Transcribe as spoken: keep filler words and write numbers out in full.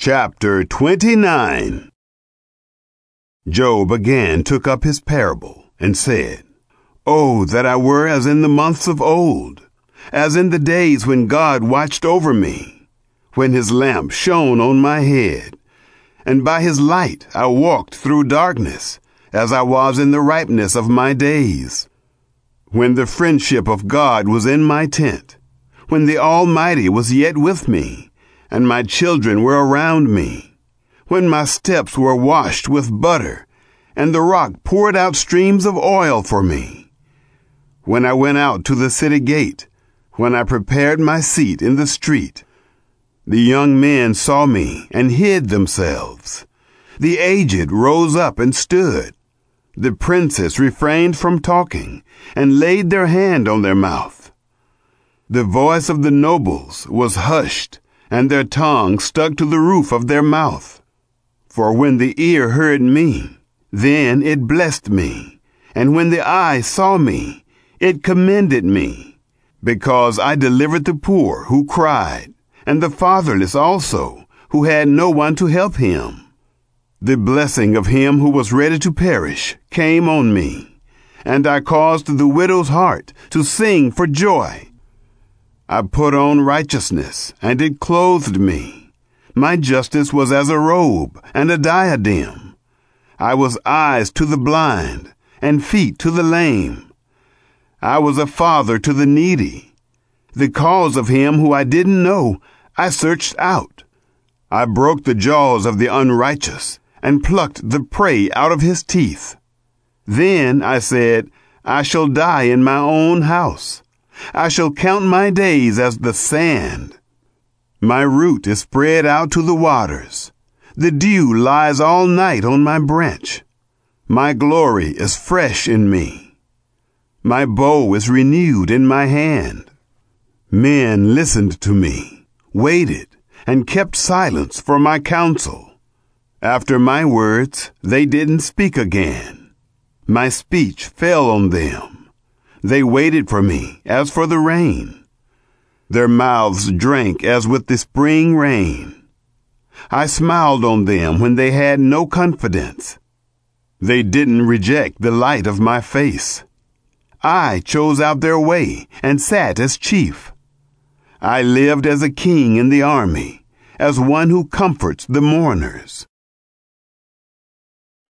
Chapter twenty-nine. Job again took up his parable and said, Oh, that I were as in the months of old, as in the days when God watched over me, when his lamp shone on my head, and by his light I walked through darkness, as I was in the ripeness of my days. When the friendship of God was in my tent, when the Almighty was yet with me, and my children were around me, when my steps were washed with butter, and the rock poured out streams of oil for me. When I went out to the city gate, when I prepared my seat in the street, the young men saw me and hid themselves. The aged rose up and stood. The princes refrained from talking and laid their hand on their mouth. The voice of the nobles was hushed, and their tongue stuck to the roof of their mouth. For when the ear heard me, then it blessed me, and when the eye saw me, it commended me, because I delivered the poor who cried, and the fatherless also, who had no one to help him. The blessing of him who was ready to perish came on me, and I caused the widow's heart to sing for joy. I put on righteousness, and it clothed me. My justice was as a robe and a diadem. I was eyes to the blind, and feet to the lame. I was a father to the needy. The cause of him who I didn't know, I searched out. I broke the jaws of the unrighteous, and plucked the prey out of his teeth. Then I said, I shall die in my own house. I shall count my days as the sand. My root is spread out to the waters. The dew lies all night on my branch. My glory is fresh in me. My bow is renewed in my hand. Men listened to me, waited, and kept silence for my counsel. After my words, they didn't speak again. My speech fell on them. They waited for me as for the rain. Their mouths drank as with the spring rain. I smiled on them when they had no confidence. They didn't reject the light of my face. I chose out their way and sat as chief. I lived as a king in the army, as one who comforts the mourners.